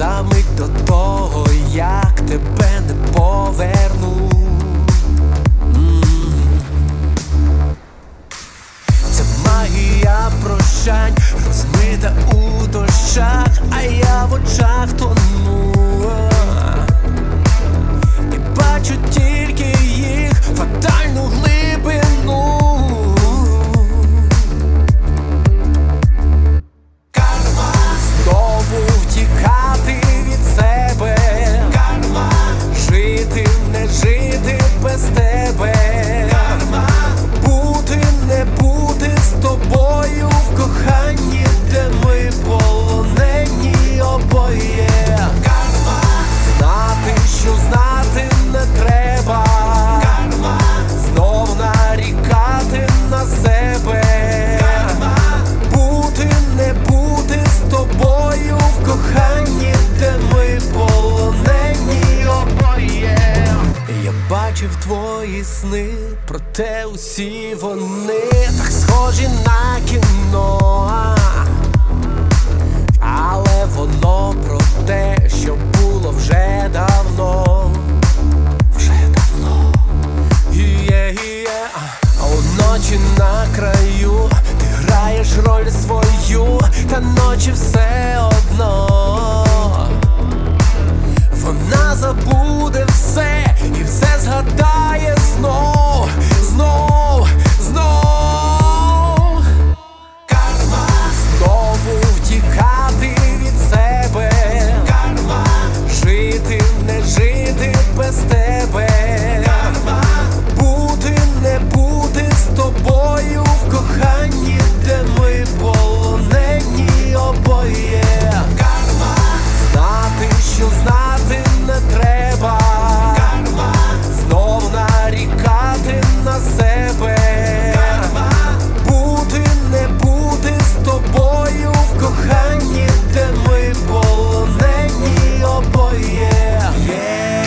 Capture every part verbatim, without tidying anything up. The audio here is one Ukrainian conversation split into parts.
за мить до того, як тебе не поверну. Це магія прощань, розмита у дощах, а я в очах тону. І бачу тільки їх фатальну глибину. Карма. Знову втікати від себе. Карма. Жити, не жити без тебе. Карма. Бути, не бути з тобою в коханні, де ми полонені обоє. Карма. Знати, що знати не треба. Карма. Знов нарікати на себе. Карма. Бути, не бути з тобою в коханні, де ми полонені обоє. Я бачив твої сни, проте усі вони так схожі на кіно. Але воно про те, що було вже давно. Вже давно. Є-є-є. А уночі на краю ти граєш роль свою, та ночі все одно. Вона забуде все і все згадає знов, знов, знов. Карма. Знову втікати від себе. Карма. Жити, не жити без тебе. Карма. Бути, не бути з тобою в коханні, де ми полонені обоє. Карма. Знати, що знати не треба. Карма. Знов нарікати на себе. Карма. Бути, не бути з тобою в коханні, де ми полонені обоє. Є,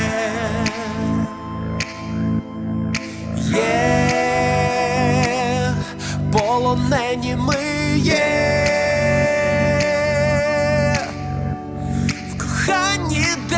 є, полонені ми є в коханні,